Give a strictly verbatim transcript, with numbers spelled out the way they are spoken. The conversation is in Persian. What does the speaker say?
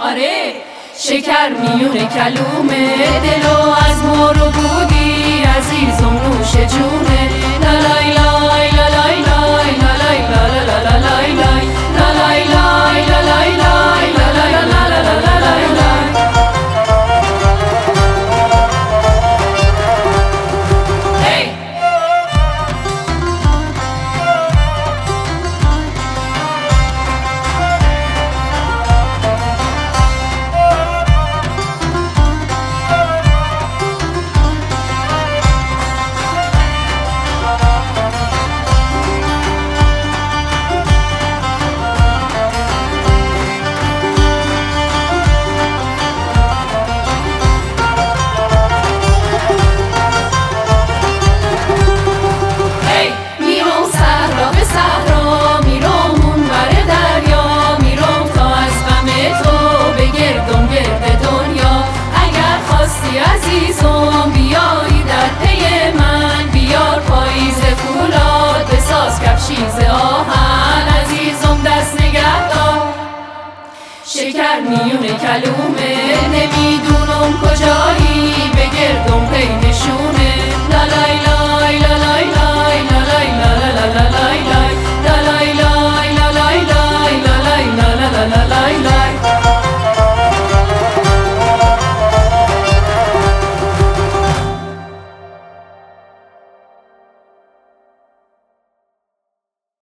آره شکر میونه کلومه، دلو از مارو بودی عزیزم نوش جونه. لالای لای لالای لای لالای لالای لالای لای لالای لای لالای لای لالای لالای لای. عزیزم بیایی در پی من، بیار پاییز فولاد بساز کفشیز آهن. عزیزم دست نگه دار شکر میونه کلومه، نمیدونم کجایی بگردم پی نشونه. لالای لای لای